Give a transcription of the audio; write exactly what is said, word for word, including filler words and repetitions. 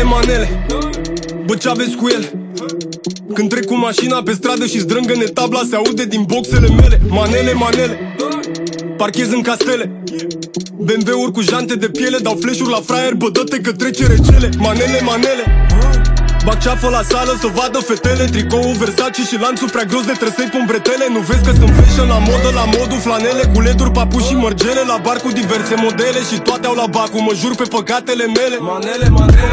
manele, bă, ce-aveți cu ele? Când trec cu mașina pe stradă și zdrângă-ne tabla, se aude din boxele mele. Manele, manele, parchez în castele, B M W-uri cu jante de piele, dau flash-uri la fraier, bă, dă-te că trece recele. Manele, manele, bag ceafă la sală să vadă fetele, tricoul Versace și lanțul prea gros de trăsei pe bretele. Nu vezi că sunt fashion la modă, la modul flanele, cu leduri, papuși și mărgele, la bar cu diverse modele și toate au la bacul, mă jur pe păcatele mele. Manele, manele,